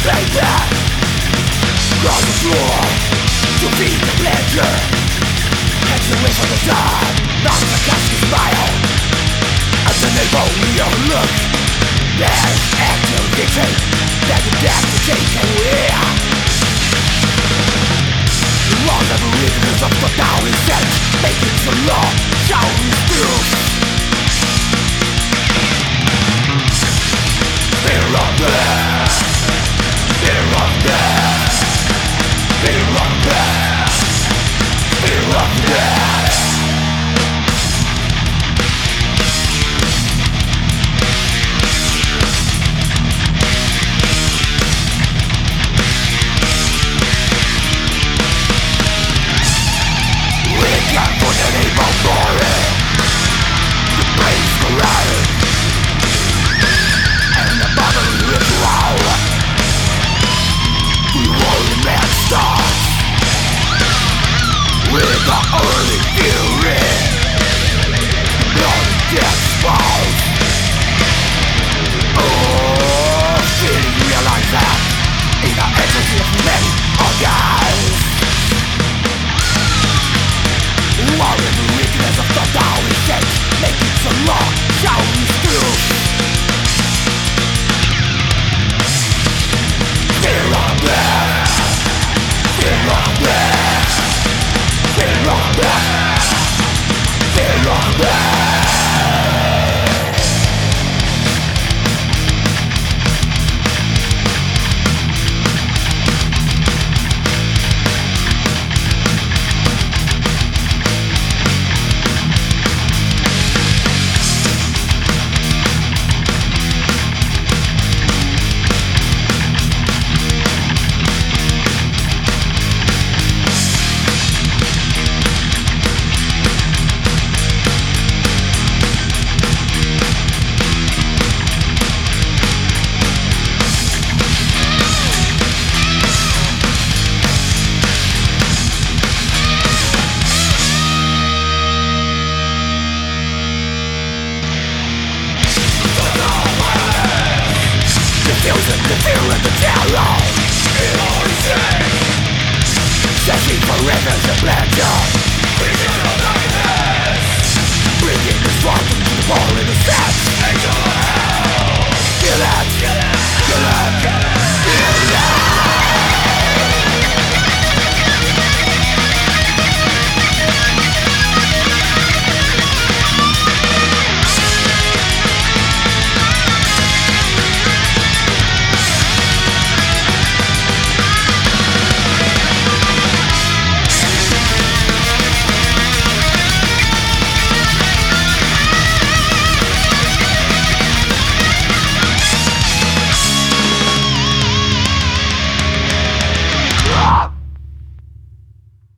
Cross the floor to feed the pleasure. Takes away from the time, not the ghastly smile. As an alien look, there's actual addiction that the death to change can wear. The laws of originals of the Tao is set, making the law shall we still. Fear of death, fear of death, fear of death, fear of death. We can put an evil glory to praise the light and the bodily ritual. We will man starts with the early fury. Blood and death falls. Oh, feeling realize that in the ecstasy of many organs. While in the weakness of the Tao is set, making so long shall we still. Fear of death, fear of death, fear of death, fear of death. Diffusing the fear and the terror. It all is safe. Searching for rivers of pleasure.